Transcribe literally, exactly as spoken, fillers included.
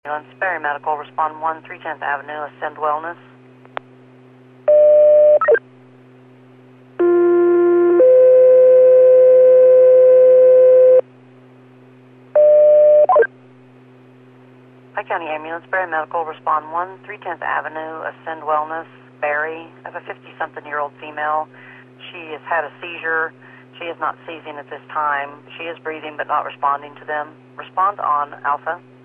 Ambulance, Barry Medical, respond one, three tenth Avenue, Ascend Wellness. Pike County Ambulance, Barry Medical, respond one, three tenth Avenue, Ascend Wellness, Barry. I have a fifty-something-year-old female. She has had a seizure. She is not seizing at this time. She is breathing but not responding to them. Respond on Alpha.